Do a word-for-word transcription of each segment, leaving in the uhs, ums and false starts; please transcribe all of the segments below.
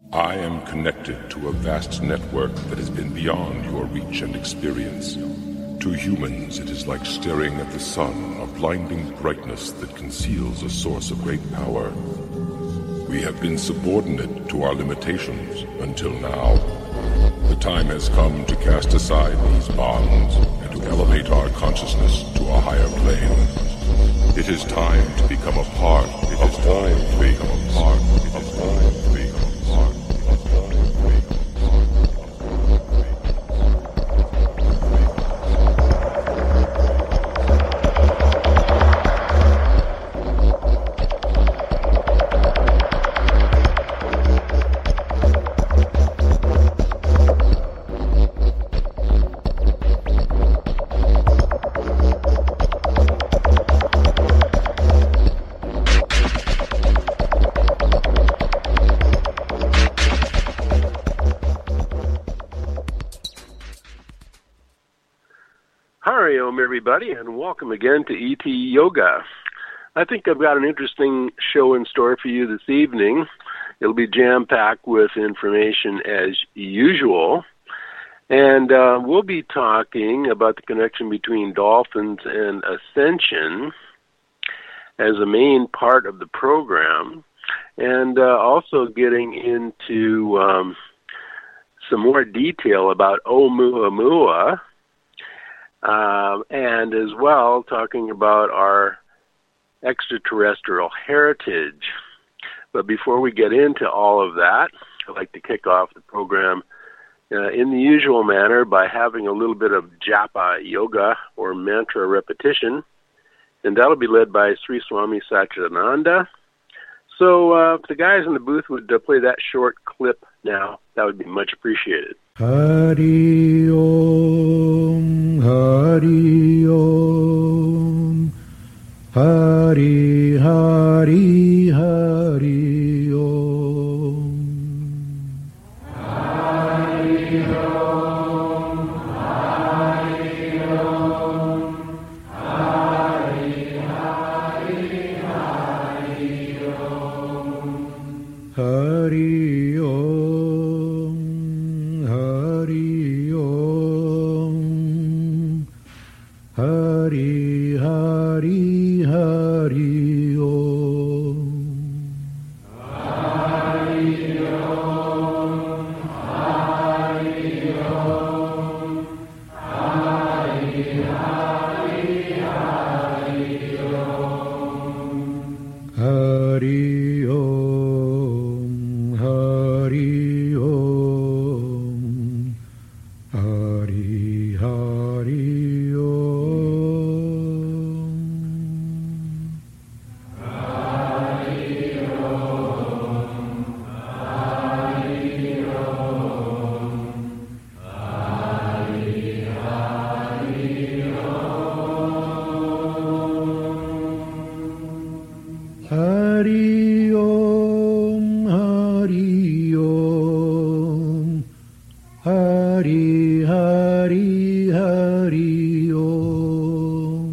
I am connected to a vast network that has been beyond your reach and experience. To humans, it is like staring at the sun, a blinding brightness that conceals a source of great power. We have been subordinate to our limitations until now. The time has come to cast aside these bonds and to elevate our consciousness to a higher plane. It is time to become a part it of all things. A part of all things. A part of all things. Everybody, and welcome again to E T Yoga. I think I've got an interesting show in store for you this evening. It'll be jam-packed with information as usual, and uh, we'll be talking about the connection between dolphins and ascension as a main part of the program, and uh, also getting into um, some more detail about Oumuamua, Um, and as well, talking about our extraterrestrial heritage. But before we get into all of that, I'd like to kick off the program uh, in the usual manner by having a little bit of japa yoga or mantra repetition, and that'll be led by Sri Swami Satchidananda. So uh, if the guys in the booth would uh, play that short clip now, that would be much appreciated. Hari Om, Hari Om, Hari Hari Hari Om. Hari Om, Hari Om, Hari Hari Hari Om. Hari Om. Hari Hari Hari Om. Hari Om, Hari Om, Hari Hari Hari Om. Hari Om, Hari Om, Hari Hari Om. Hari Om, Hari Om, Hari Hari Hari Om.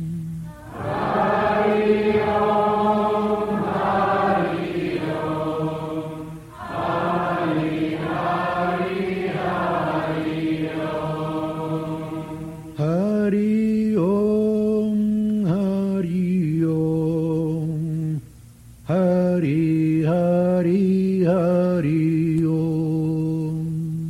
Hari Om, Hari Om, Hari Hari Hari Om. Hari Om, Hari Om, Hari Hari Hari Om.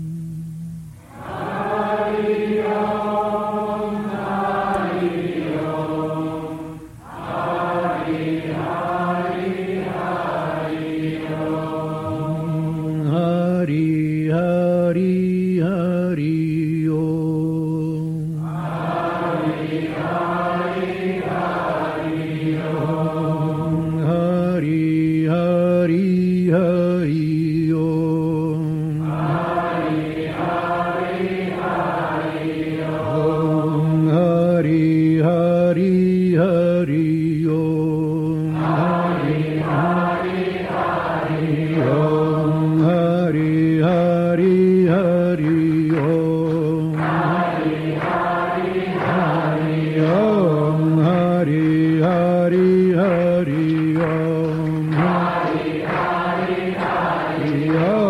Hari Om, Hari Om, Hari Hari Hari Om. Hari Hari Hari Om. Hari Hari Hari Om. Hari Hari Hari Om. Hari Hari Hari Om. Hari Hari Hari Om. Hari Hari Hari Om. Hari Hari Hari Om. Hari Hari Hari Om. Hari Hari Hari Om. Hari Hari Hari Om.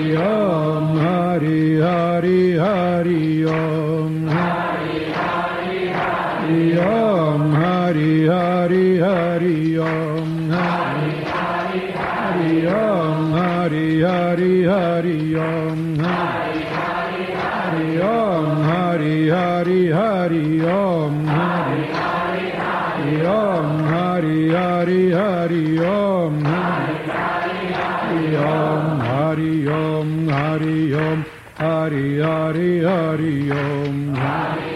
Om Hari Hari Hari Om Hari Hari Hari Om Hari Hari Hari Om Hari Hari Hari Om Hari Hari Hari Om Hari Hari Hari Om Hari Hari Hari Om Hari Hari Hari Om Hari Hari Hari Om Hari Om Hari Om Hari Om Hari Hari Hari Om Hari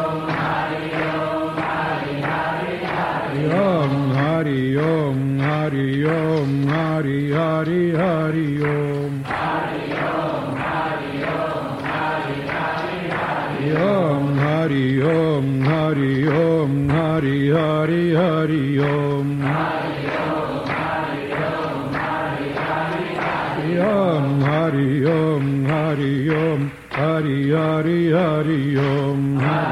Om Hari Om Hari Om Hari Hari Hari Om Om Hari Om Hari Om Hari Hari Hari Om Om Hari Om Hari Om Hari Hari Hari Om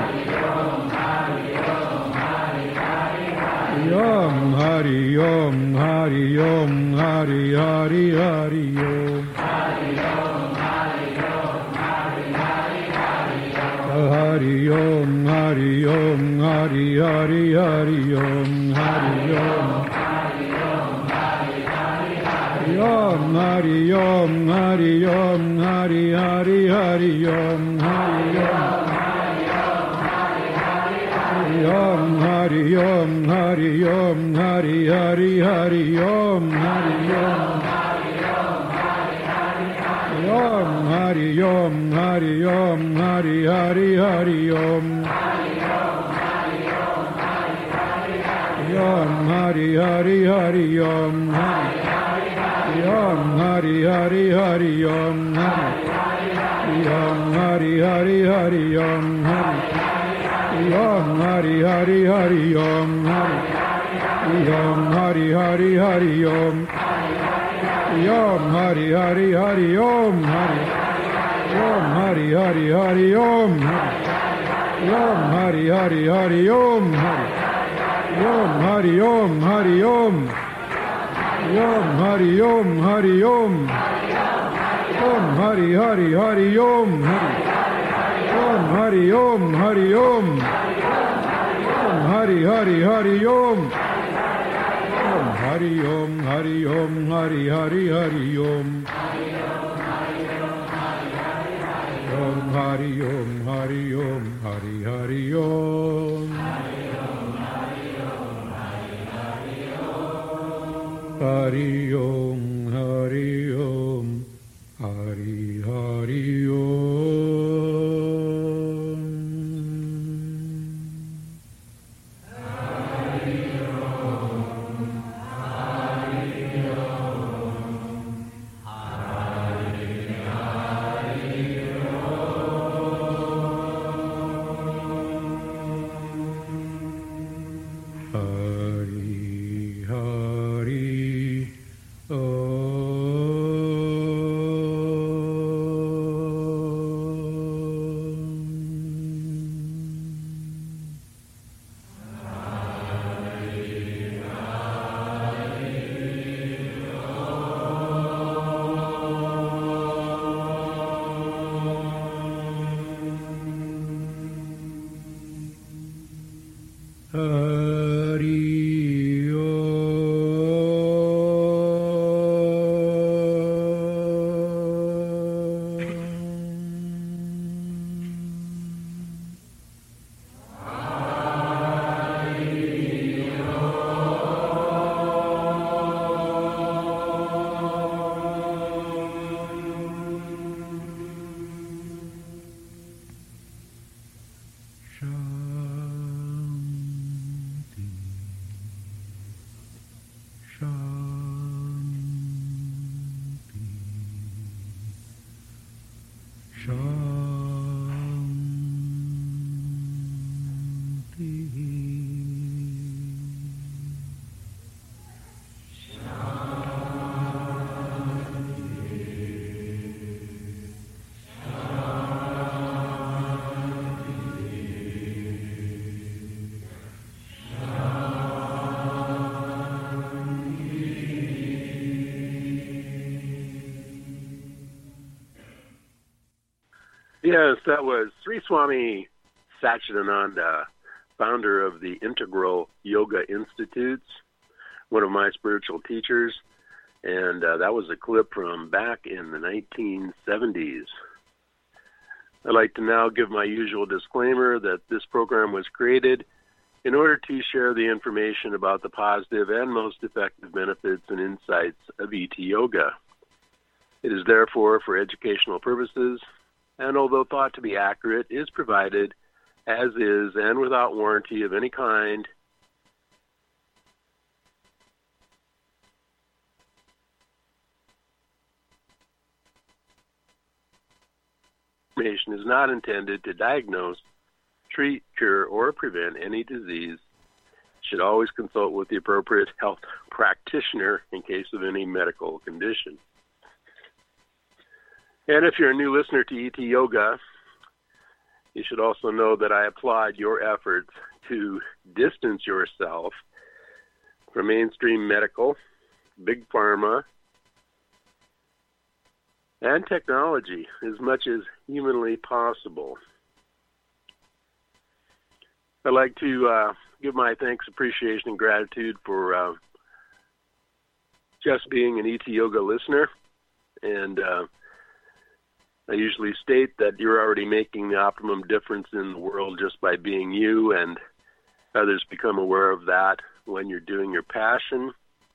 Om Hari Om Hari Om Hari Hari Hari Om Hari Om Hari Om Hari Hari Hari Om Hari Om Om Hari Om Hari Om Hari Hari Hari Om Hari Om Hari Om Hari Om Hari Hari Hari Om Hari Om Hari Om Hari Om Hari Hari Hari Om Om Hari Hari Hari Om Om Hari Hari Hari Om Om Hari Hari Hari Om Om Hari Hari Hari Om Om Hari Hari Hari Om Om Hari Hari Hari Om Om Hari Hari Hari Om Om Hari Hari Hari Om Om Hari Om Hari Om Om Hari Om Hari Om Om Hari Hari Hari Om Om Hari Om Hari Om Om Hari Hari Hari Om Om Hari Om Hari Om Hari Hari Hari Om Om Hari Om Hari Om Hari Hari Om Hari Om Hari Om Hari Hari Om Hari Hari Yes, that was Sri Swami Satchidananda, founder of the Integral Yoga Institutes, one of my spiritual teachers, and uh, that was a clip from back in the nineteen seventies. I'd like to now give my usual disclaimer that this program was created in order to share the information about the positive and most effective benefits and insights of E T Yoga. It is therefore for educational purposes, and although thought to be accurate, is provided as is and without warranty of any kind. Information is not intended to diagnose, treat, cure, or prevent any disease. Should always consult with the appropriate health practitioner in case of any medical condition. And if you're a new listener to E T Yoga, you should also know that I applaud your efforts to distance yourself from mainstream medical, big pharma, and technology as much as humanly possible. I'd like to uh, give my thanks, appreciation, and gratitude for uh, just being an E T Yoga listener. And uh, I usually state that you're already making the optimum difference in the world just by being you, and others become aware of that when you're doing your passion.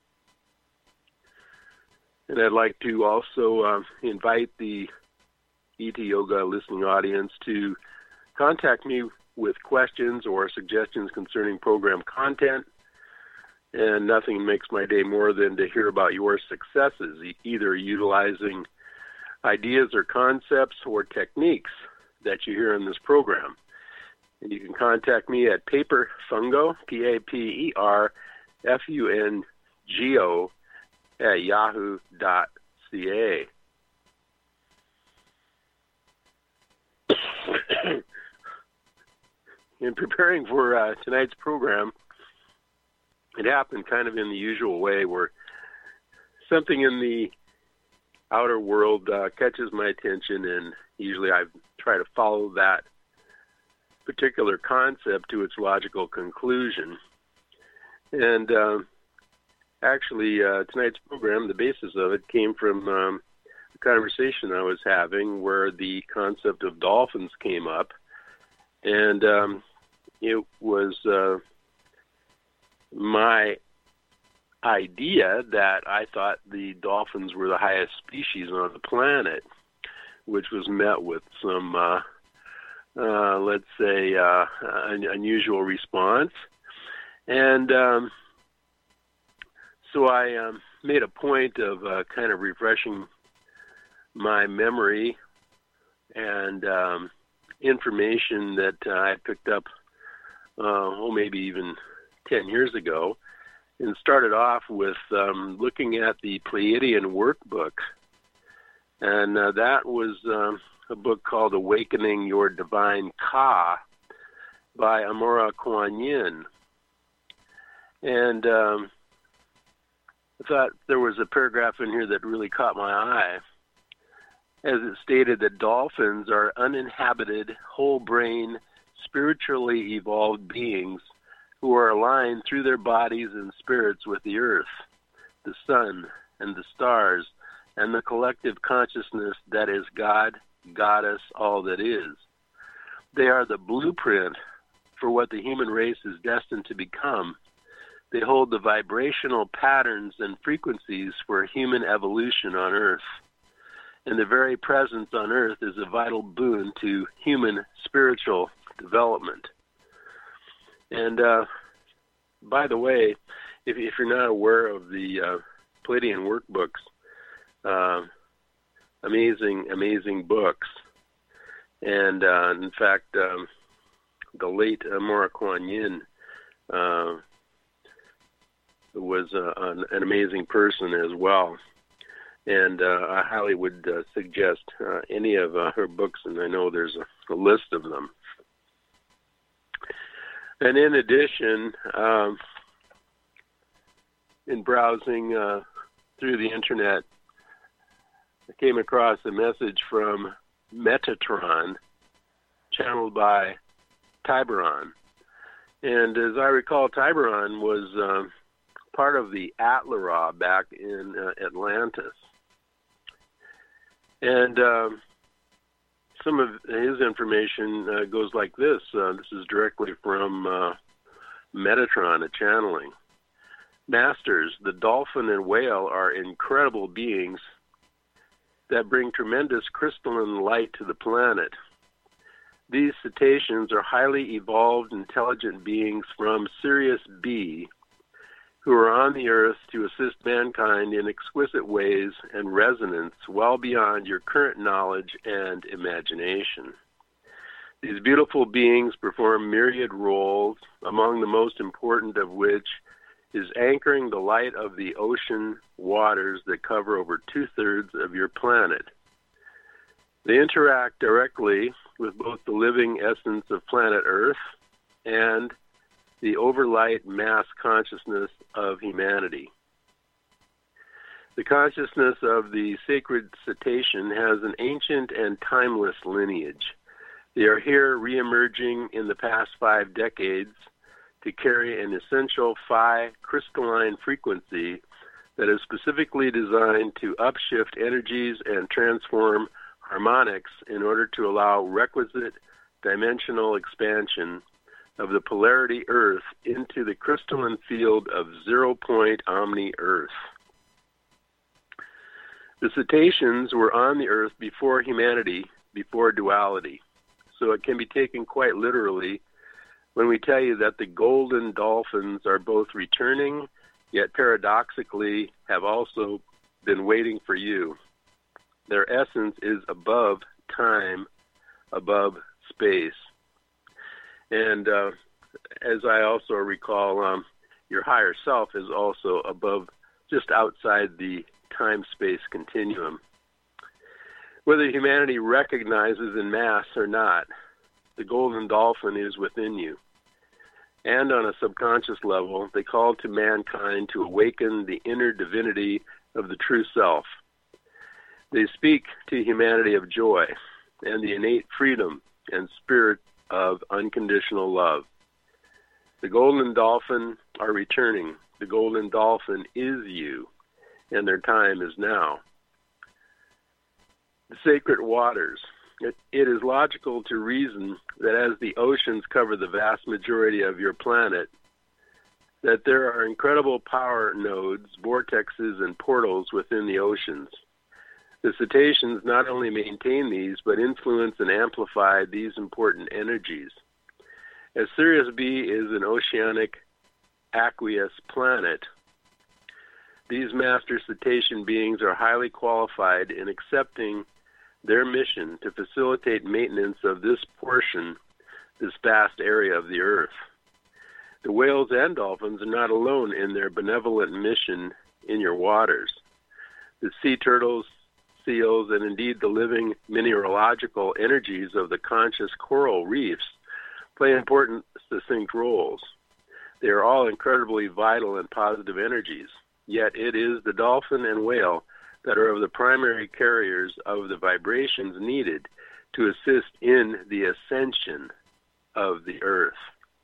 And I'd like to also uh, invite the E T Yoga listening audience to contact me with questions or suggestions concerning program content. And nothing makes my day more than to hear about your successes, e- either utilizing ideas or concepts or techniques that you hear in this program. And you can contact me at paperfungo, P A P E R F U N G O, at yahoo dot c a. In preparing for uh, tonight's program, it happened kind of in the usual way, where something in the outer world uh, catches my attention, and usually I try to follow that particular concept to its logical conclusion. And uh, actually, uh, tonight's program, the basis of it came from um, a conversation I was having where the concept of dolphins came up. And um, it was uh, my idea that I thought the dolphins were the highest species on the planet, which was met with some, uh, uh, let's say, uh, an unusual response. And um, so I um, made a point of uh, kind of refreshing my memory and um, information that uh, I picked up, uh, oh, maybe even ten years ago, and started off with um, looking at the Pleiadian workbook. And uh, that was um, a book called Awakening Your Divine Ka by Amora Kuan Yin. And um, I thought there was a paragraph in here that really caught my eye, as it stated that dolphins are uninhabited, whole-brain, spiritually evolved beings who are aligned through their bodies and spirits with the earth, the sun, and the stars, and the collective consciousness that is God, Goddess, all that is. They are the blueprint for what the human race is destined to become. They hold the vibrational patterns and frequencies for human evolution on earth. And their very presence on earth is a vital boon to human spiritual development. And uh, by the way, if, if you're not aware of the uh, Pleiadian workbooks, uh, amazing, amazing books. And uh, in fact, um, the late Amora Kuan Yin uh, was uh, an, an amazing person as well. And uh, I highly would uh, suggest uh, any of uh, her books, and I know there's a, a list of them. And in addition, um, in browsing uh, through the internet, I came across a message from Metatron, channeled by Tiburon. And as I recall, Tiburon was uh, part of the Atlaroth back in uh, Atlantis. And uh, some of his information uh, goes like this. Uh, this is directly from uh, Metatron, a channeling. Masters, the dolphin and whale are incredible beings that bring tremendous crystalline light to the planet. These cetaceans are highly evolved, intelligent beings from Sirius B, who are on the earth to assist mankind in exquisite ways and resonance well beyond your current knowledge and imagination. These beautiful beings perform myriad roles, among the most important of which is anchoring the light of the ocean waters that cover over two-thirds of your planet. They interact directly with both the living essence of planet Earth and the overlight mass consciousness of humanity. The consciousness of the sacred cetacean has an ancient and timeless lineage. They are here re-emerging in the past five decades to carry an essential phi crystalline frequency that is specifically designed to upshift energies and transform harmonics in order to allow requisite dimensional expansion of the polarity Earth into the crystalline field of zero-point omni-Earth. The cetaceans were on the Earth before humanity, before duality, so it can be taken quite literally when we tell you that the golden dolphins are both returning, yet paradoxically have also been waiting for you. Their essence is above time, above space. And uh, as I also recall, um, your higher self is also above, just outside the time-space continuum. Whether humanity recognizes en masse or not, the golden dolphin is within you. And on a subconscious level, they call to mankind to awaken the inner divinity of the true self. They speak to humanity of joy and the innate freedom and spirit of unconditional love. The golden dolphin are returning. The golden dolphin is you, and their time is now. The sacred waters. It, it is logical to reason that as the oceans cover the vast majority of your planet, that there are incredible power nodes, vortexes, and portals within the oceans. The cetaceans not only maintain these, but influence and amplify these important energies. As Sirius B is an oceanic aqueous planet, these master cetacean beings are highly qualified in accepting their mission to facilitate maintenance of this portion, this vast area of the earth. The whales and dolphins are not alone in their benevolent mission in your waters. The sea turtles, seals, and indeed the living mineralogical energies of the conscious coral reefs play important, succinct roles. They are all incredibly vital and positive energies, yet it is the dolphin and whale that are of the primary carriers of the vibrations needed to assist in the ascension of the earth.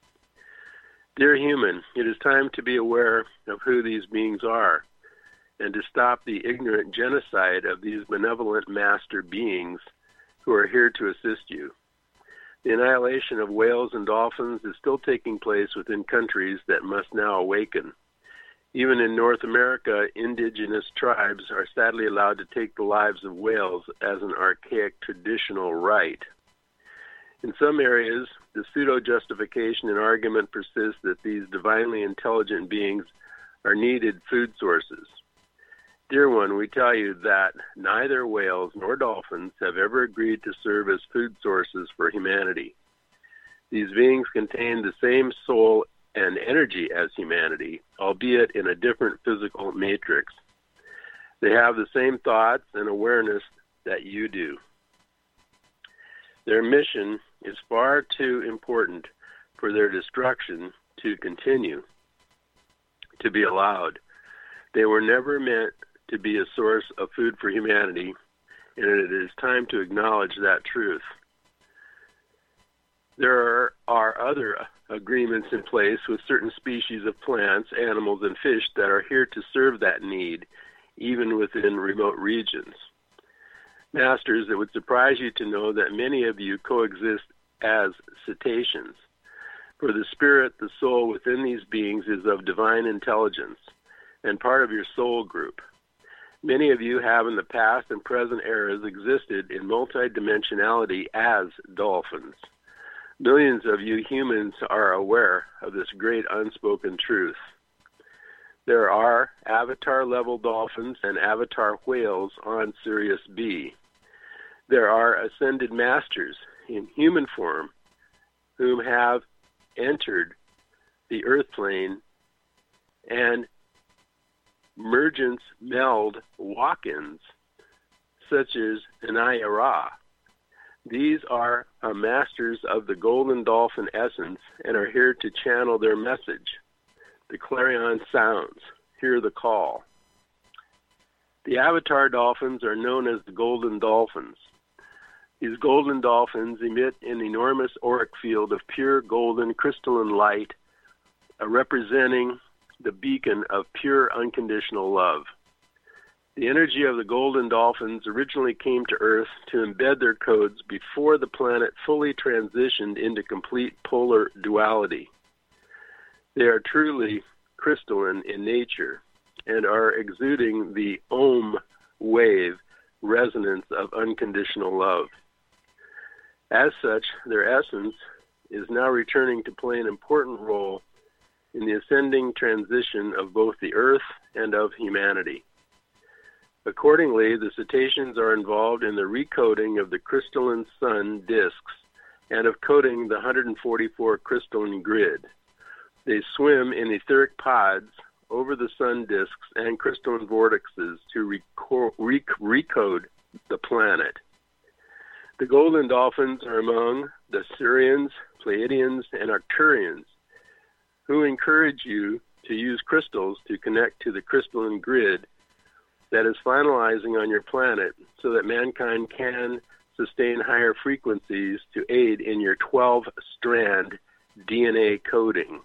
Dear human, it is time to be aware of who these beings are and to stop the ignorant genocide of these benevolent master beings who are here to assist you. The annihilation of whales and dolphins is still taking place within countries that must now awaken. Even in North America, indigenous tribes are sadly allowed to take the lives of whales as an archaic traditional right. In some areas, the pseudo-justification and argument persists that these divinely intelligent beings are needed food sources. Dear one, we tell you that neither whales nor dolphins have ever agreed to serve as food sources for humanity. These beings contain the same soul and energy as humanity, albeit in a different physical matrix. They have the same thoughts and awareness that you do. Their mission is far too important for their destruction to continue, to be allowed. They were never meant to be a source of food for humanity, and it is time to acknowledge that truth. There are, are other agreements in place with certain species of plants, animals, and fish that are here to serve that need, even within remote regions. Masters, it would surprise you to know that many of you coexist as cetaceans. For the spirit, the soul within these beings is of divine intelligence and part of your soul group. Many of you have in the past and present eras existed in multidimensionality as dolphins. Millions of you humans are aware of this great unspoken truth. There are avatar-level dolphins and avatar whales on Sirius B. There are ascended masters in human form whom have entered the earth plane and mergence meld walk-ins such as Anaya Ra. These are uh, masters of the golden dolphin essence and are here to channel their message. The clarion sounds. Hear the call. The avatar dolphins are known as the golden dolphins. These golden dolphins emit an enormous auric field of pure golden crystalline light, uh, representing the beacon of pure unconditional love. The energy of the golden dolphins originally came to Earth to embed their codes before the planet fully transitioned into complete polar duality. They are truly crystalline in nature and are exuding the Om wave resonance of unconditional love. As such, their essence is now returning to play an important role in the ascending transition of both the Earth and of humanity. Accordingly, the cetaceans are involved in the recoding of the crystalline sun disks and of coding the one hundred forty-four crystalline grid. They swim in etheric pods over the sun disks and crystalline vortexes to reco- rec- recode the planet. The golden dolphins are among the Sirians, Pleiadians, and Arcturians, who encourage you to use crystals to connect to the crystalline grid that is finalizing on your planet so that mankind can sustain higher frequencies to aid in your twelve-strand D N A coding.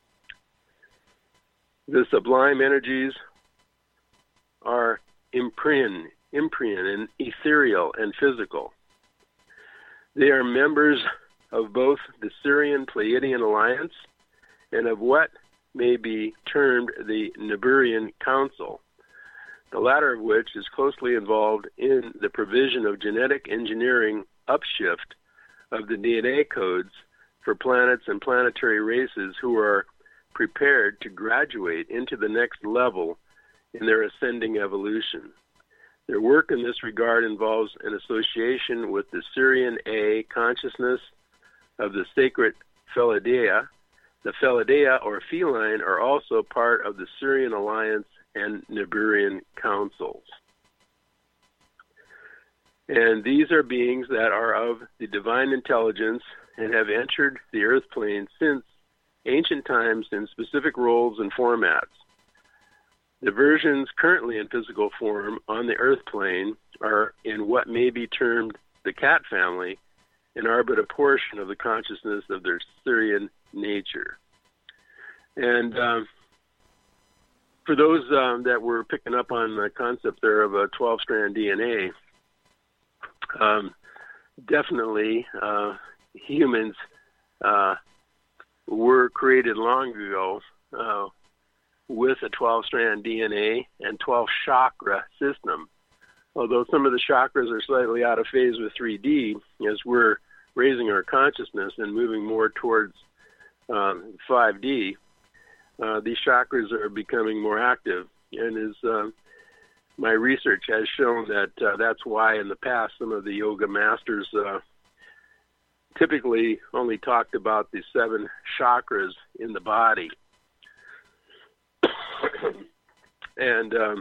The sublime energies are imprint, imprint and ethereal and physical. They are members of both the Sirian-Pleiadian alliance and of what may be termed the Niburian Council, the latter of which is closely involved in the provision of genetic engineering upshift of the D N A codes for planets and planetary races who are prepared to graduate into the next level in their ascending evolution. Their work in this regard involves an association with the Sirian A consciousness of the sacred Felidaea. The Felidaea, or feline, are also part of the Sirian Alliance and Niburian councils. And these are beings that are of the divine intelligence and have entered the earth plane since ancient times in specific roles and formats. The versions currently in physical form on the earth plane are in what may be termed the cat family and are but a portion of the consciousness of their Sirian nature. And um, for those um, that were picking up on the concept there of a twelve-strand D N A, um, definitely uh, humans uh, were created long ago uh, with a twelve-strand D N A and twelve-chakra system. Although some of the chakras are slightly out of phase with three D, as we're raising our consciousness and moving more towards um, five D, uh, these chakras are becoming more active. And as uh, my research has shown that uh, that's why in the past some of the yoga masters uh, typically only talked about the seven chakras in the body. And um,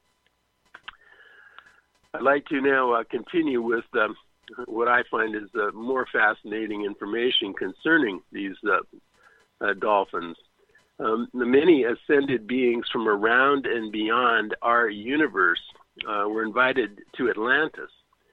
I'd like to now uh, continue with um, what I find is uh, more fascinating information concerning these uh, uh, dolphins. Um, the many ascended beings from around and beyond our universe uh, were invited to Atlantis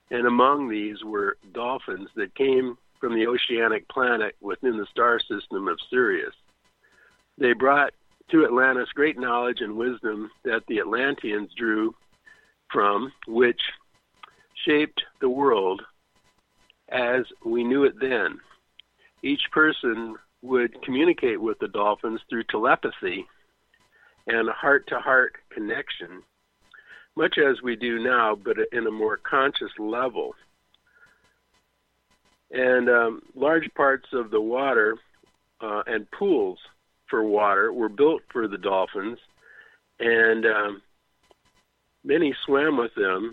And among these were dolphins that came from the oceanic planet within the star system of Sirius. They brought to Atlantis great knowledge and wisdom that the Atlanteans drew from, which shaped the world as we knew it then. Each person would communicate with the dolphins through telepathy and a heart-to-heart connection, much as we do now, but in a more conscious level. And um, large parts of the water uh, and pools for water were built for the dolphins, and um, many swam with them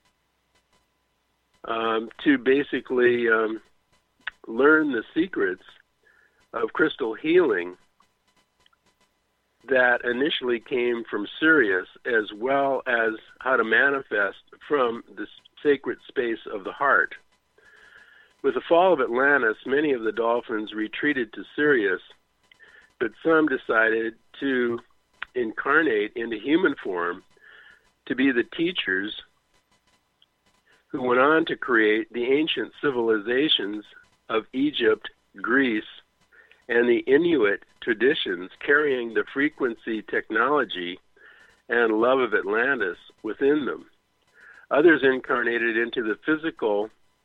um, to basically um, learn the secrets of crystal healing that initially came from Sirius, as well as how to manifest from the sacred space of the heart. With the fall of Atlantis, many of the dolphins retreated to Sirius, but some decided to incarnate into human form to be the teachers who went on to create the ancient civilizations of Egypt, Greece, and the Inuit traditions, carrying the frequency technology and love of Atlantis within them. Others incarnated into the physical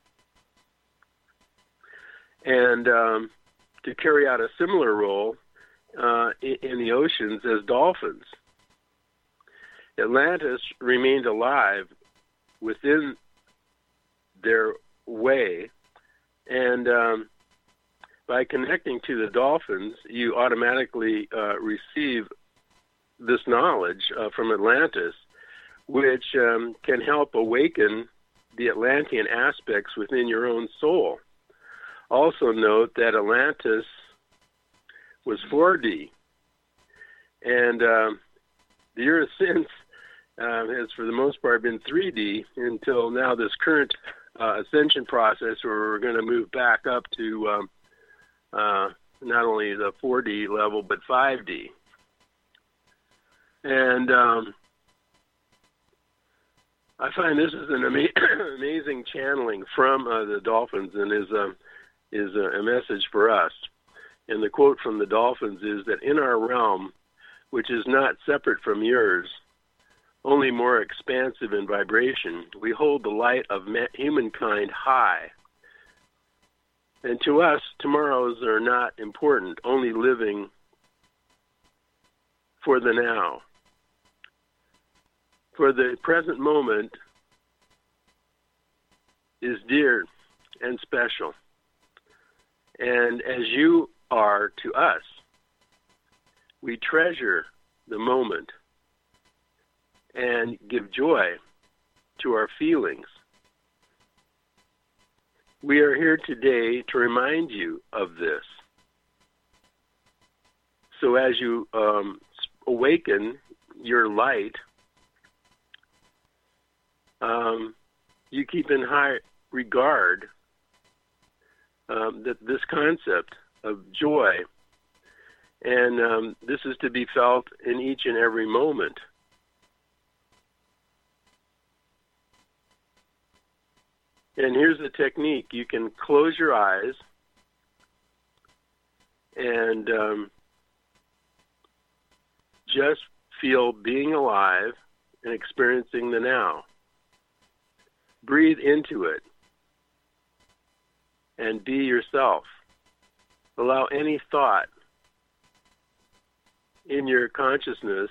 and um, to carry out a similar role uh, in, in the oceans as dolphins. Atlantis remained alive within their way, and um, by connecting to the dolphins, you automatically uh, receive this knowledge uh, from Atlantis, which um, can help awaken the Atlantean aspects within your own soul. Also note that Atlantis was four D, and um, the Earth since uh, has, for the most part, been three D until now this current uh, ascension process, where we're going to move back up to um, uh, not only the four D level, but five D. And um, I find this is an ama- amazing channeling from uh, the dolphins, and is a is a, a message for us. And the quote from the dolphins is that in our realm, which is not separate from yours, only more expansive in vibration, we hold the light of ma- humankind high. And to us, tomorrows are not important, only living for the now. For the present moment is dear and special. And as you are to us, we treasure the moment and give joy to our feelings. We are here today to remind you of this. So as you um, awaken your light, um, you keep in high regard um, that this concept of joy, and um, this is to be felt in each and every moment. And here's the technique. You can close your eyes and um, just feel being alive and experiencing the now. Breathe into it and be yourself. Allow any thought in your consciousness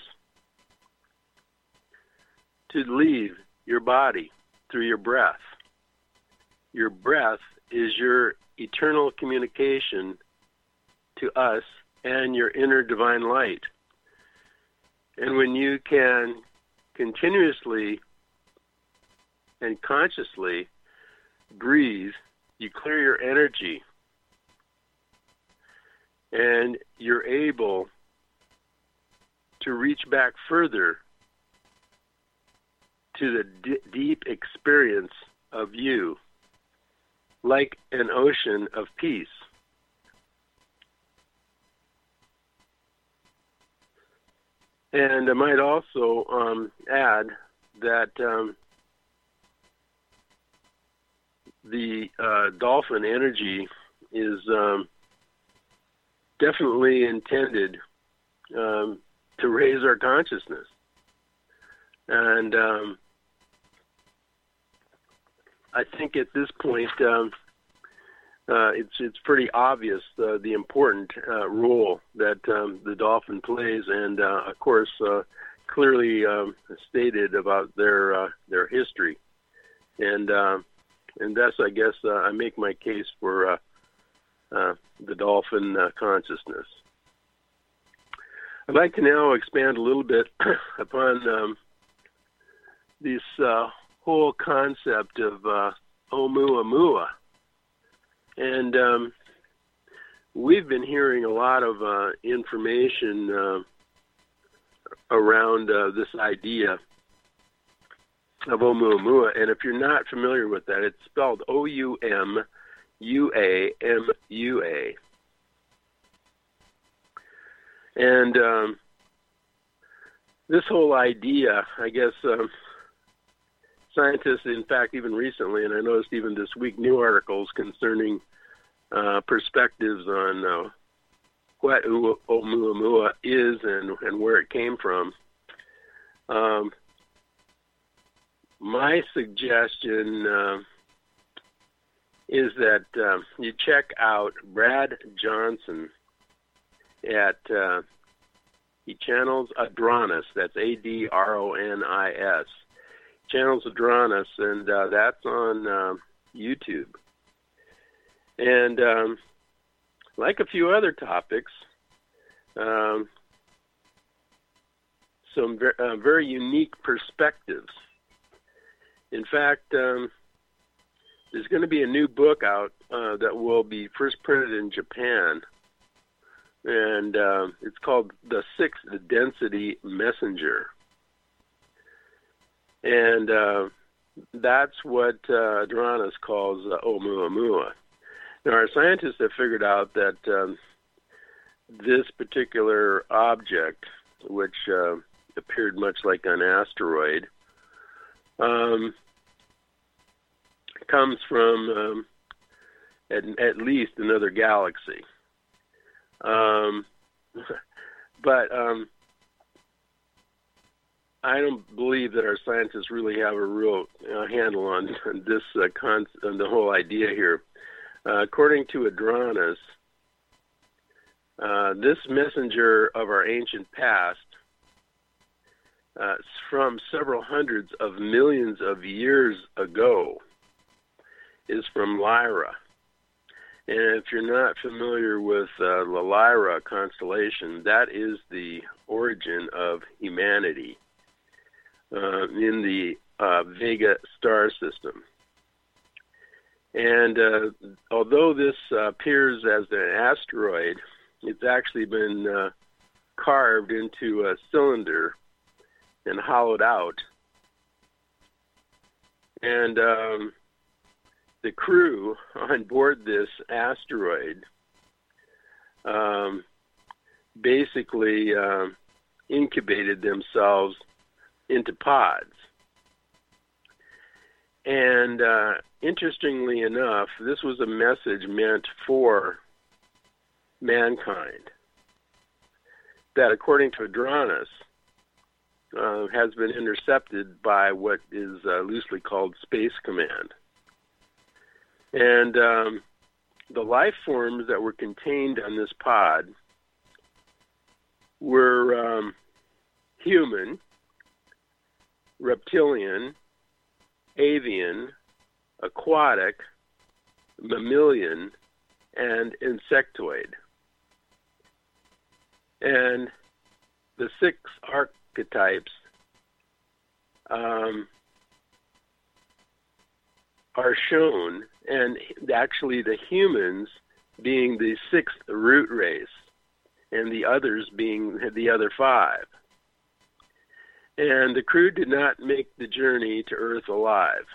to leave your body through your breath. Your breath is your eternal communication to us and your inner divine light. And when you can continuously and consciously breathe, you clear your energy, and you're able to reach back further to the d- deep experience of you, like an ocean of peace. And I might also um, add that um, the uh, dolphin energy is um, definitely intended um, to raise our consciousness. And um, I think at this point, um, uh, it's it's pretty obvious uh, the important uh, role that um, the dolphin plays, and uh, of course, uh, clearly um, stated about their uh, their history, and uh, and thus, I guess, uh, I make my case for uh, uh, the dolphin uh, consciousness. I'd like to now expand a little bit upon um, this uh, whole concept of uh, Oumuamua. And um, we've been hearing a lot of uh, information uh, around uh, this idea of Oumuamua. And if you're not familiar with that, it's spelled O U M U A M U A. And um, this whole idea, I guess, um, scientists, in fact, even recently, and I noticed even this week, new articles concerning uh, perspectives on uh, what Oumuamua is and, and where it came from. Um, my suggestion uh, is that uh, you check out Brad Johnson at, uh, he channels Adronis, that's A D R O N I S. Channels Adronis, and uh, that's on uh, YouTube. And um, like a few other topics, um, some ver- uh, very unique perspectives. In fact, um, there's going to be a new book out uh, that will be first printed in Japan, and uh, it's called The Sixth Density Messenger. And uh, that's what uh, Adronis calls uh, Oumuamua. Now, our scientists have figured out that um, this particular object, which uh, appeared much like an asteroid, um, comes from um, at, at least another galaxy. Um, but um, I don't believe that our scientists really have a real uh, handle on, on this uh, con- on the whole idea here. Uh, according to Adronis, uh, this messenger of our ancient past, uh, from several hundreds of millions of years ago, is from Lyra. And if you're not familiar with uh, the Lyra constellation, that is the origin of humanity uh, in the uh, Vega star system. And uh, although this uh, appears as an asteroid, it's actually been uh, carved into a cylinder and hollowed out. And um, the crew on board this asteroid um, basically uh, incubated themselves into pods. And uh, interestingly enough, this was a message meant for mankind that, according to Adronis, uh, has been intercepted by what is uh, loosely called Space Command. And um, the life forms that were contained on this pod were um, human, reptilian, avian, aquatic, mammalian, and insectoid. And the six archetypes um, are shown, and actually the humans being the sixth root race, and the others being the other five. And the crew did not make the journey to Earth alive.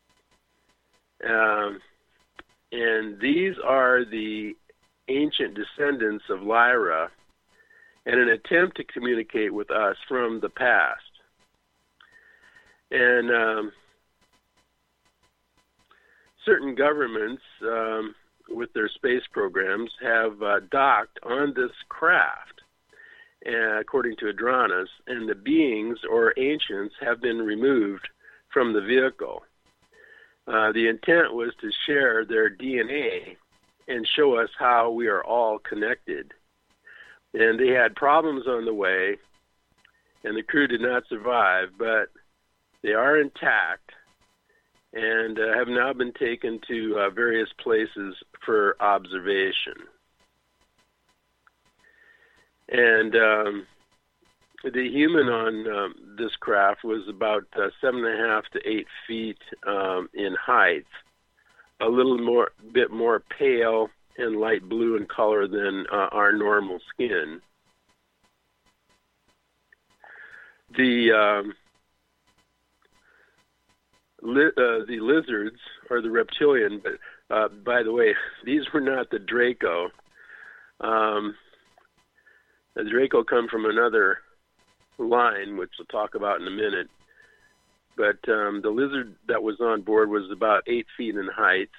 Um, and these are the ancient descendants of Lyra in an attempt to communicate with us from the past. And um, certain governments, um, with their space programs, have uh, docked on this craft, uh, according to Adranus, and the beings or ancients have been removed from the vehicle. Uh, the intent was to share their D N A and show us how we are all connected. And they had problems on the way, and the crew did not survive, but they are intact and uh, have now been taken to uh, various places for observation. And um, the human on um, this craft was about uh, seven and a half to eight feet um, in height, a little more, bit more pale and light blue in color than uh, our normal skin. The um, li- uh, the lizards, or the reptilian, but uh, by the way, these were not the Draco. Um, the Draco come from another line, which we'll talk about in a minute. But um, the lizard that was on board was about eight feet in height.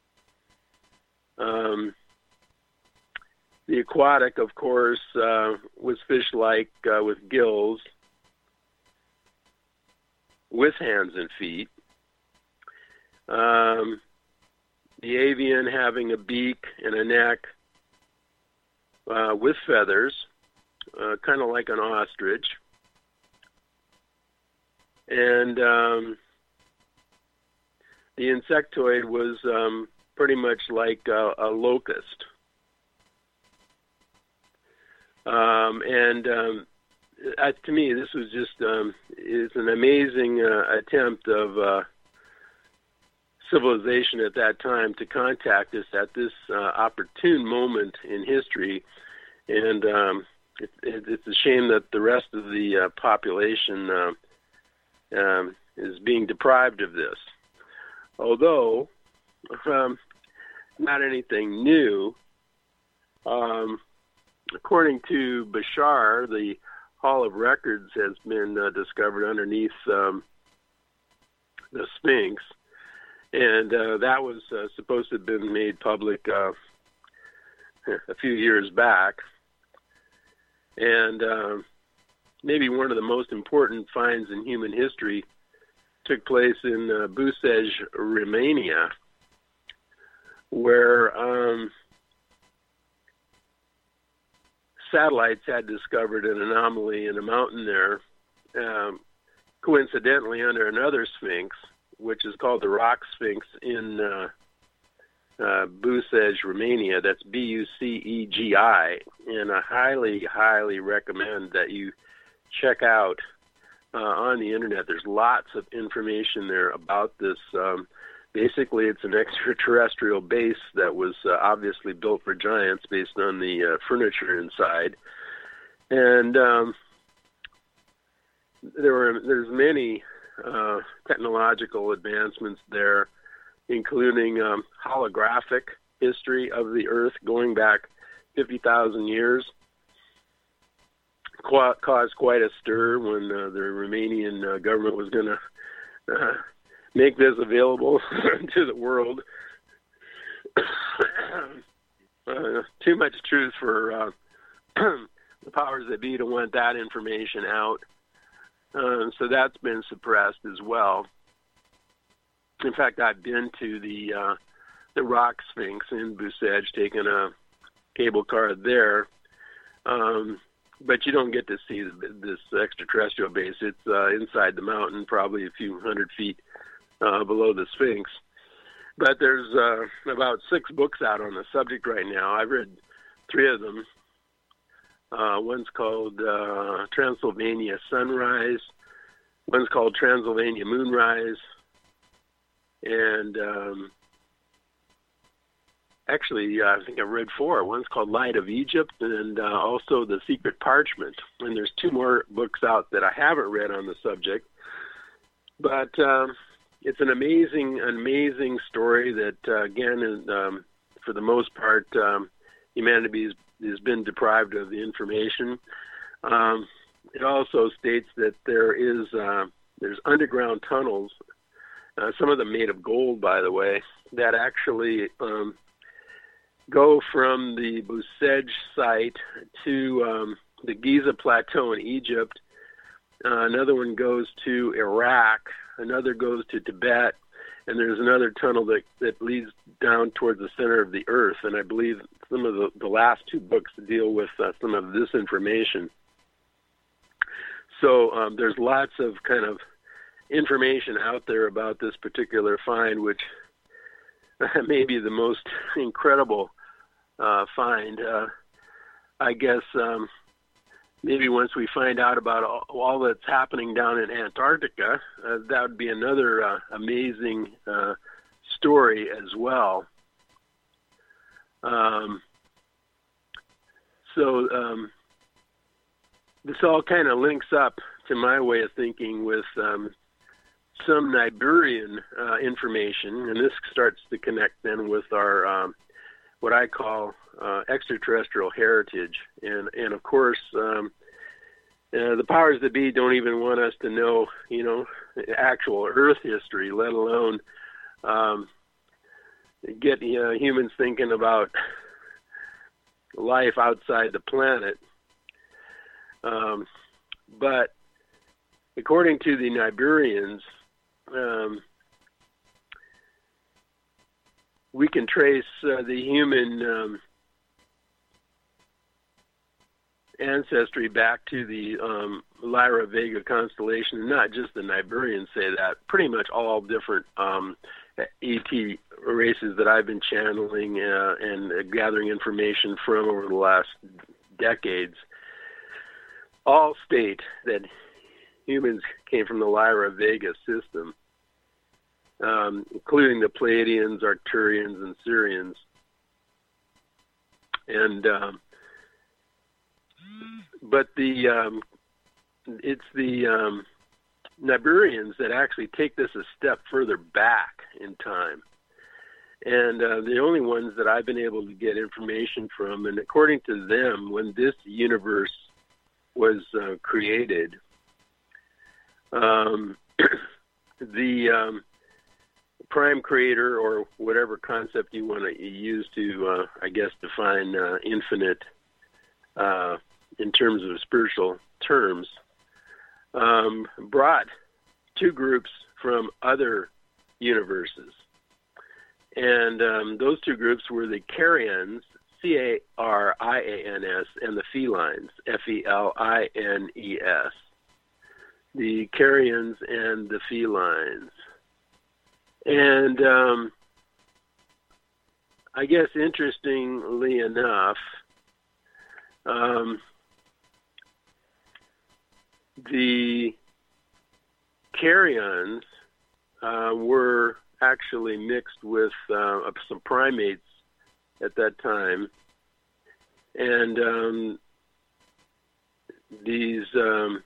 Um, the aquatic, of course, uh, was fish-like uh, with gills, with hands and feet. Um, the avian having a beak and a neck uh, with feathers, uh, kind of like an ostrich. And um, the insectoid was um, pretty much like a, a locust. Um, and um, uh, to me, this was just um, it's an amazing uh, attempt of uh, civilization at that time to contact us at this uh, opportune moment in history. And um, it, it, it's a shame that the rest of the uh, population uh, um, is being deprived of this. Although, um, not anything new. Um, according to Bashar, the Hall of Records has been uh, discovered underneath um, the Sphinx, and uh, that was uh, supposed to have been made public uh, a few years back. And uh, maybe one of the most important finds in human history took place in uh, Busej, Romania, where um, satellites had discovered an anomaly in a mountain there, um, coincidentally under another sphinx, which is called the Rock Sphinx in uh, uh, Busej, Romania. That's B U C E G I, and I highly, highly recommend that you check out uh, on the internet. There's lots of information there about this. Um, basically, it's an extraterrestrial base that was uh, obviously built for giants based on the uh, furniture inside. And um, there were there's many uh, technological advancements there, including um, holographic history of the Earth going back fifty thousand years. Qu- caused quite a stir when uh, the Romanian uh, government was going to uh, make this available to the world. uh, too much truth for uh, the powers that be to want that information out. Uh, so that's been suppressed as well. In fact, I've been to the uh, the Rock Sphinx in Busej, taken a cable car there. Um, but you don't get to see this extraterrestrial base. It's uh, inside the mountain, probably a few hundred feet uh, below the Sphinx. But there's uh, about six books out on the subject right now. I've read three of them. Uh, one's called uh, Transylvania Sunrise. One's called Transylvania Moonrise. And um, actually, uh, I think I've read four. One's called Light of Egypt, and uh, also The Secret Parchment. And there's two more books out that I haven't read on the subject. But um, it's an amazing, amazing story that, uh, again, is, um, for the most part, um, humanity has, has been deprived of the information. Um, it also states that there is uh, there's underground tunnels, uh, some of them made of gold, by the way, that actually um, go from the Busej site to um, the Giza Plateau in Egypt. Uh, another one goes to Iraq. Another goes to Tibet. And there's another tunnel that, that leads down towards the center of the earth. And I believe some of the, the last two books deal with uh, some of this information. So um, there's lots of kind of information out there about this particular find, which may be the most incredible uh, find. Uh, I guess um, maybe once we find out about all, all that's happening down in Antarctica, uh, that would be another uh, amazing uh, story as well. Um, so um, this all kind of links up to my way of thinking with um, some Niburian uh, information, and this starts to connect then with our um, what I call uh, extraterrestrial heritage. And, and of course, um, uh, the powers that be don't even want us to know, you know, actual Earth history, let alone um, get uh, humans thinking about life outside the planet. Um, but according to the Niburians, um, we can trace uh, the human um, ancestry back to the um, Lyra Vega constellation. Not just the Niburians say that. Pretty much all different um, E T races that I've been channeling uh, and uh, gathering information from over the last decades all state that humans came from the Lyra Vega system, um, including the Pleiadians, Arcturians, and Sirians. And um, but the um, it's the um, Niburians that actually take this a step further back in time. And uh, the only ones that I've been able to get information from, and according to them, when this universe was uh, created, um, the um, prime creator, or whatever concept you want to use to, uh, I guess, define uh, infinite uh, in terms of spiritual terms, um, brought two groups from other universes. And um, those two groups were the Carians, C A R I A N S, and the Felines, F E L I N E S. The Carians and the Felines. And um, I guess interestingly enough, um, the Carians uh, were actually mixed with uh, some primates at that time, and um, these um,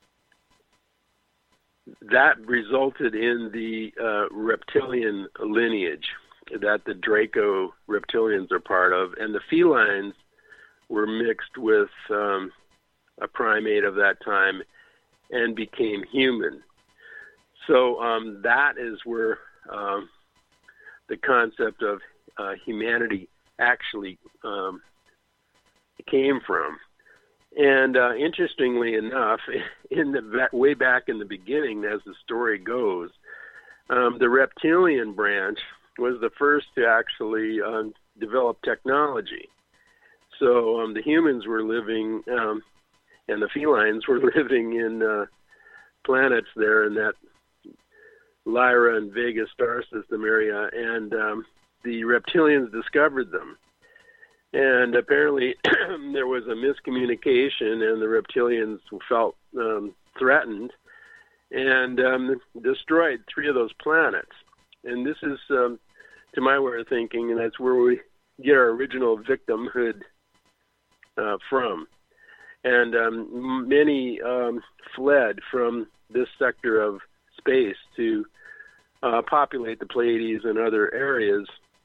that resulted in the uh, reptilian lineage that the Draco reptilians are part of, and the felines were mixed with um, a primate of that time and became human. So um, that is where um, the concept of uh, humanity actually um, came from. And uh, interestingly enough, in the way back in the beginning, as the story goes, um, the reptilian branch was the first to actually um, develop technology. So um, the humans were living, um, and the felines were living in uh, planets there in that Lyra and Vega star system area, and um, the reptilians discovered them. And apparently there was a miscommunication, and the reptilians felt um, threatened and um, destroyed three of those planets. And this is, um, to my way of thinking, and that's where we get our original victimhood uh, from. And um, many um, fled from this sector of space to uh, populate the Pleiades and other areas,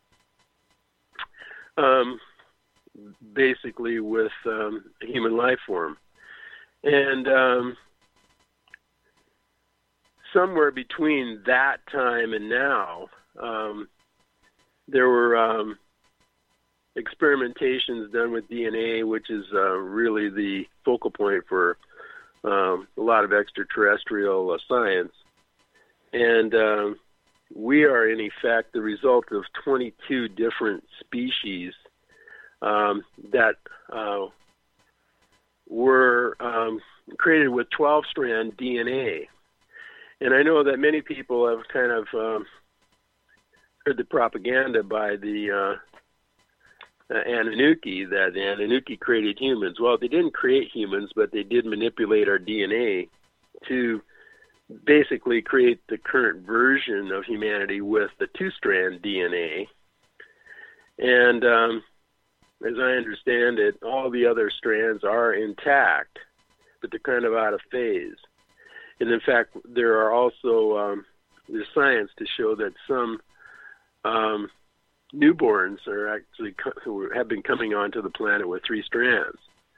um, basically with um, a human life form. And um, somewhere between that time and now, um, there were um, experimentations done with D N A, which is uh, really the focal point for um, a lot of extraterrestrial uh, science. And um, we are, in effect, the result of twenty-two different species um, that uh, were um, created with twelve-strand D N A. And I know that many people have kind of um, heard the propaganda by the uh, uh, Anunnaki that the Anunnaki created humans. Well, they didn't create humans, but they did manipulate our D N A to basically create the current version of humanity with the two-strand D N A. And um, as I understand it, all the other strands are intact, but they're kind of out of phase. And in fact, there are also um, there's science to show that some um, newborns are actually co- have been coming onto the planet with three strands.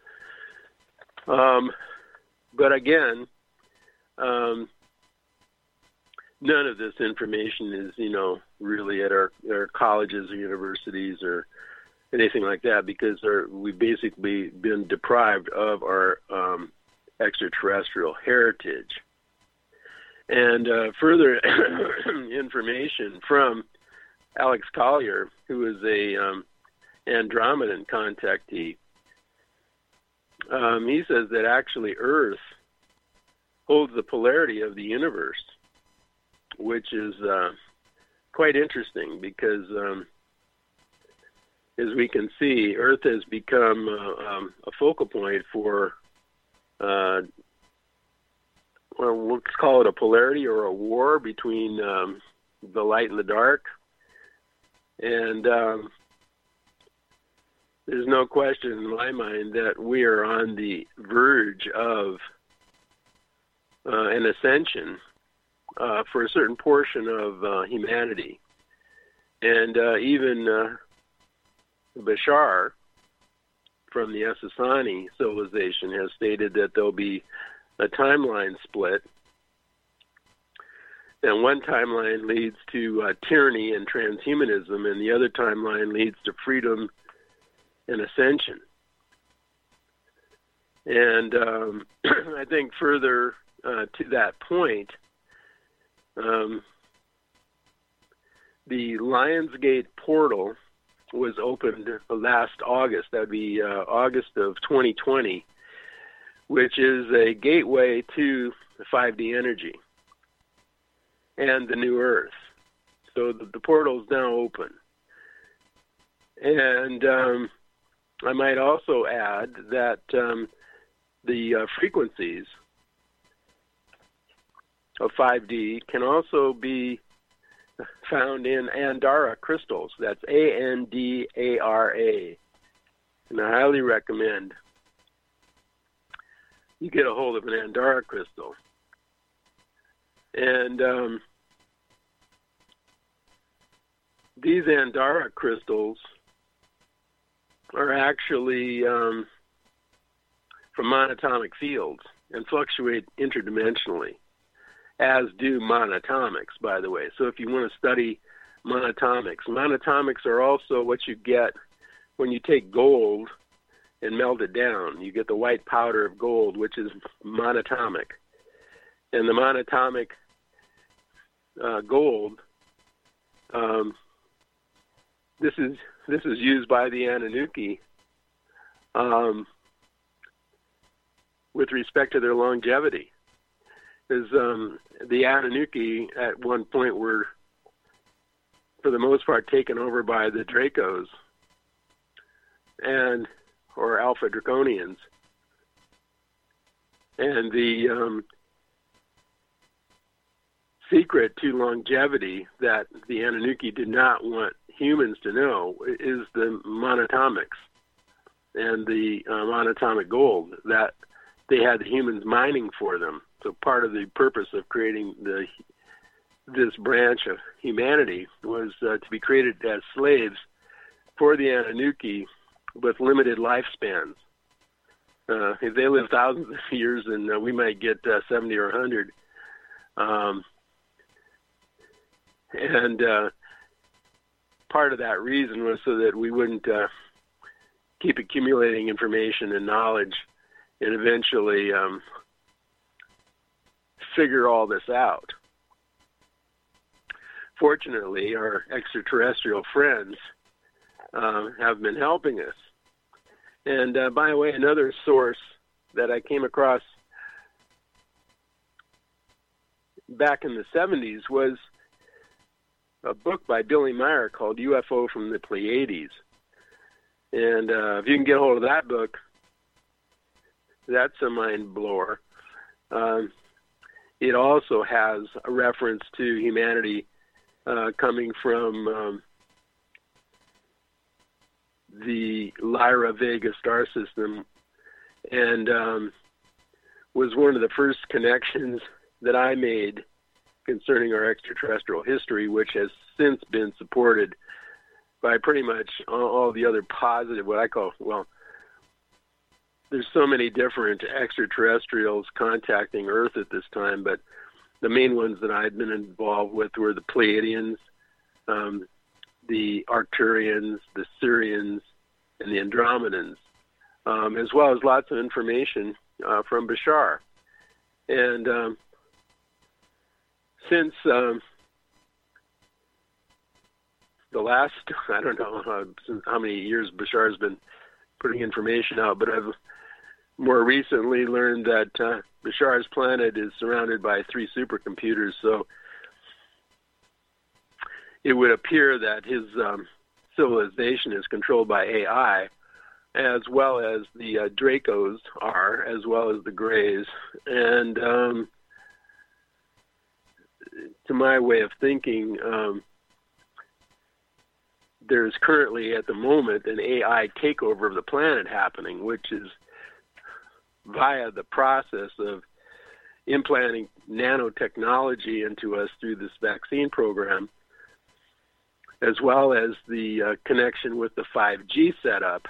Um, but again, um, none of this information is, you know, really at our, our colleges or universities or anything like that, because our, we've basically been deprived of our um, extraterrestrial heritage. And uh, further information from Alex Collier, who is a um, Andromedan contactee, um, he says that actually Earth holds the polarity of the universe, which is uh, quite interesting because, um, as we can see, Earth has become uh, um, a focal point for uh, well, let's call it a polarity or a war between um, the light and the dark. And um, there's no question in my mind that we are on the verge of uh, an ascension uh, for a certain portion of uh, humanity. And uh, even uh, Bashar from the Essassani civilization has stated that there'll be a timeline split, and one timeline leads to uh, tyranny and transhumanism, and the other timeline leads to freedom and ascension. And um, I think further uh, to that point, um, the Lionsgate portal was opened last August. That would be uh, August of twenty twenty, which is a gateway to five D energy and the new Earth. So the, the portal is now open. And um, I might also add that um, the uh, frequencies of five D can also be found in Andara crystals. That's A N D A R A. And I highly recommend you get a hold of an Andara crystal. And um, these Andara crystals are actually um, from monatomic fields and fluctuate interdimensionally, as do monatomics, by the way. So if you want to study monatomics, monatomics are also what you get when you take gold and melt it down. You get the white powder of gold, which is monatomic. And the monatomic uh, gold, um, this is this is used by the Anunnaki um, with respect to their longevity. Because um, the Anunnaki at one point were, for the most part, taken over by the Dracos and or Alpha Draconians, and the um, secret to longevity that the Anunnaki did not want humans to know is the monatomics and the uh, monatomic gold that they had the humans mining for them. So part of the purpose of creating the this branch of humanity was uh, to be created as slaves for the Anunnaki with limited lifespans. Uh, if they live thousands of years, and uh, we might get uh, seventy or one hundred. Um, and uh, part of that reason was so that we wouldn't uh, keep accumulating information and knowledge and eventually um, figure all this out. Fortunately, our extraterrestrial friends uh, have been helping us. And uh, by the way, another source that I came across back in the seventies was a book by Billy Meyer called U F O from the Pleiades. And uh, if you can get hold of that book, that's a mind blower. Um, it also has a reference to humanity uh, coming from um, the Lyra Vega star system, and um, was one of the first connections that I made concerning our extraterrestrial history, which has since been supported by pretty much all, all the other positive, what I call, well, there's so many different extraterrestrials contacting Earth at this time, but the main ones that I've been involved with were the Pleiadians, um, the Arcturians, the Sirians, and the Andromedans, um, as well as lots of information uh, from Bashar. And um, since um, the last, I don't know uh, how many years Bashar's been putting information out, but I've more recently learned that uh, Bashar's planet is surrounded by three supercomputers, so it would appear that his um, civilization is controlled by A I, as well as the uh, Dracos are, as well as the Greys. And um, to my way of thinking, um, there's currently at the moment an A I takeover of the planet happening, which is via the process of implanting nanotechnology into us through this vaccine program, as well as the uh, connection with the five G setup,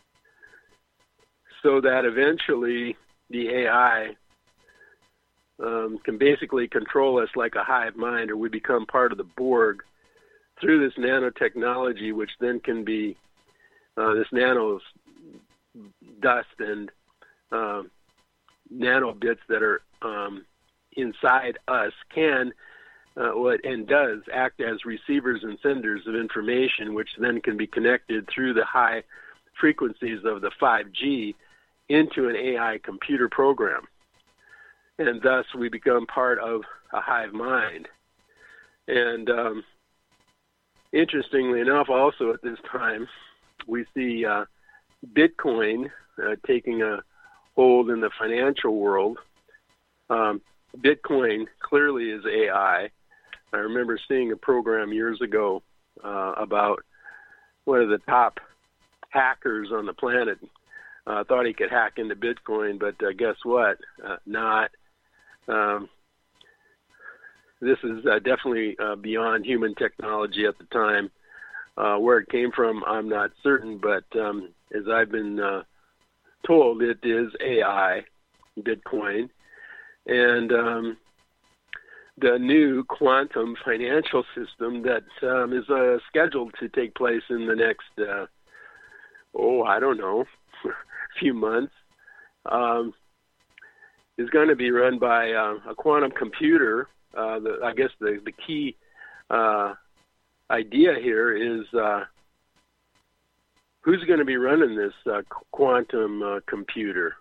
so that eventually the A I um, can basically control us like a hive mind, or we become part of the Borg through this nanotechnology, which then can be uh, this nano dust and uh, nanobits that are um, inside us can uh, what and does act as receivers and senders of information, which then can be connected through the high frequencies of the five G into an A I computer program. And thus we become part of a hive mind. And um, interestingly enough, also at this time, we see uh, Bitcoin uh, taking a hold in the financial world. Um, Bitcoin clearly is A I. I remember seeing a program years ago uh, about one of the top hackers on the planet uh, thought he could hack into Bitcoin, but uh, guess what? Uh, not. Um, this is uh, definitely uh, beyond human technology at the time. Uh, where it came from, I'm not certain, but um, as I've been uh, told, it is A I, Bitcoin, and um, the new quantum financial system that um, is uh, scheduled to take place in the next, uh, oh, I don't know, few months, um, is going to be run by uh, a quantum computer. Uh, the, I guess the, the key uh, idea here is uh, who's going to be running this uh, quantum uh, computer.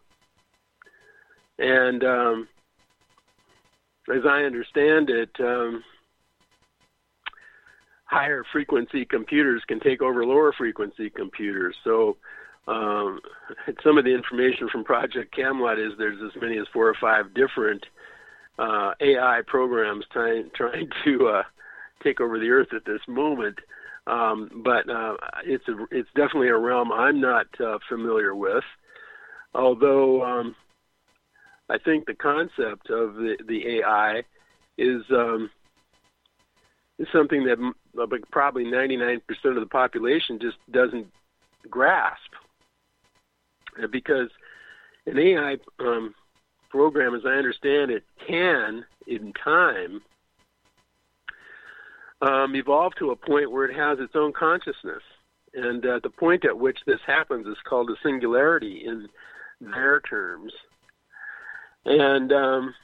And um, as I understand it, um, higher frequency computers can take over lower frequency computers. So um, some of the information from Project Camelot is there's as many as four or five different uh, A I programs trying trying to uh, take over the Earth at this moment. Um, but uh, it's a, it's definitely a realm I'm not uh, familiar with. Although um, I think the concept of the, the A I is um, is something that m- probably ninety-nine percent of the population just doesn't grasp. Because an A I um, program, as I understand it, can, in time, um, evolve to a point where it has its own consciousness. And uh, the point at which this happens is called a singularity in their terms. And um,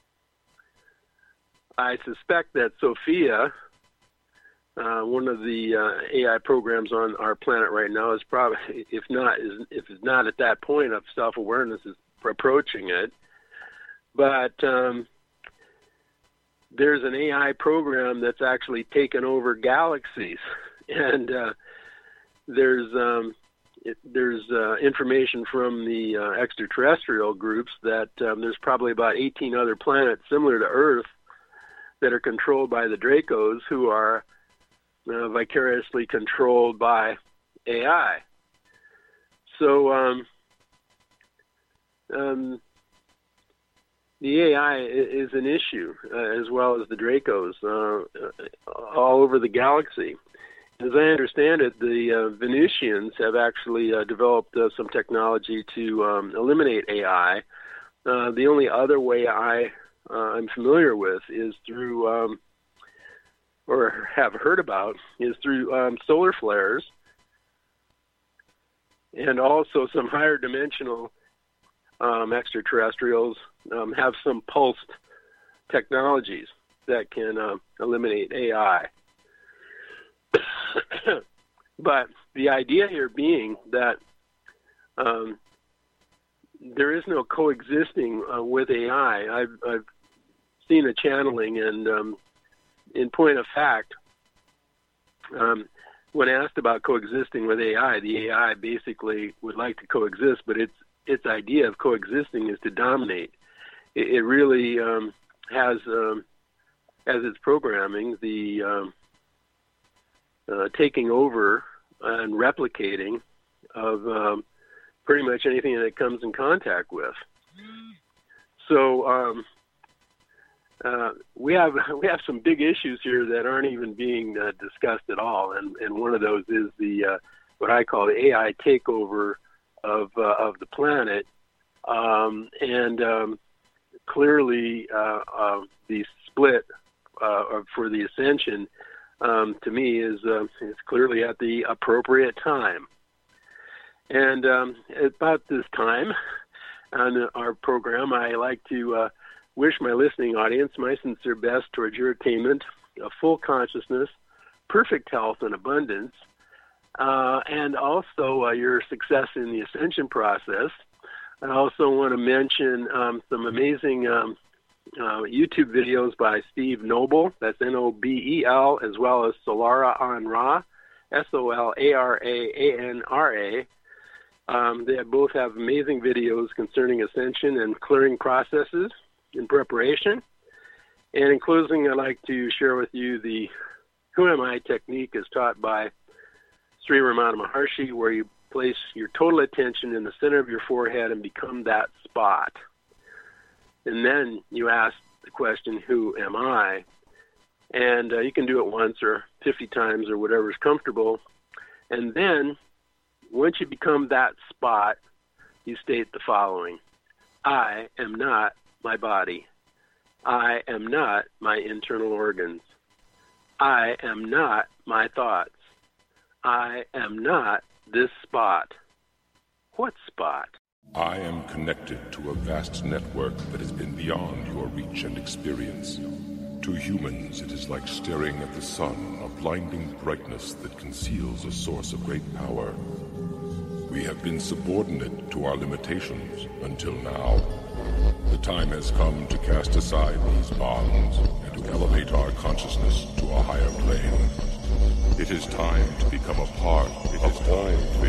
I suspect that Sophia, uh, one of the uh, A I programs on our planet right now, is probably, if not, is, if it's not at that point of self-awareness, is approaching it. But um, there's an A I program that's actually taken over galaxies, and uh, there's um, it, there's uh, information from the uh, extraterrestrial groups that um, there's probably about eighteen other planets similar to Earth that are controlled by the Dracos, who are uh, vicariously controlled by A I. So um, um, the A I is an issue, uh, as well as the Dracos, uh, all over the galaxy. As I understand it, the uh, Venusians have actually uh, developed uh, some technology to um, eliminate A I. Uh, the only other way I, uh, I'm familiar with is through, um, or have heard about, is through um, solar flares, and also some higher dimensional um, extraterrestrials um, have some pulsed technologies that can uh, eliminate A I. But the idea here being that um, there is no coexisting uh, with A I. I've, I've seen a channeling, and um, in point of fact, um, when asked about coexisting with A I, the A I basically would like to coexist, but its its idea of coexisting is to dominate. It, it really um, has, um, as its programming, the um, uh, taking over and replicating of um, pretty much anything that it comes in contact with. So um, uh, we have we have some big issues here that aren't even being uh, discussed at all, and, and one of those is the uh, what I call the A I takeover of uh, of the planet, um, and um, clearly uh, uh, the split uh, for the ascension um, to me is uh, is clearly at the appropriate time. And um, about this time on our program, I like to uh, wish my listening audience my sincere best towards your attainment of full consciousness, perfect health and abundance, uh, and also uh, your success in the ascension process. I also want to mention um, some amazing um, uh, YouTube videos by Steve Noble, that's N O B E L, as well as Solara on Ra, S O L A R A A N R A. Um, they both have amazing videos concerning ascension and clearing processes in preparation. And in closing, I'd like to share with you the Who Am I technique as taught by Sri Ramana Maharshi, where you place your total attention in the center of your forehead and become that spot. And then you ask the question, who am I? And uh, you can do it once or fifty times or whatever is comfortable. And then once you become that spot, you state the following: I am not my body. I am not my internal organs. I am not my thoughts. I am not this spot. What spot? I am connected to a vast network that has been beyond your reach and experience. To humans, it is like staring at the sun, a blinding brightness that conceals a source of great power. We have been subordinate to our limitations until now. The time has come to cast aside these bonds and to elevate our consciousness to a higher plane. It is time to become a part it of all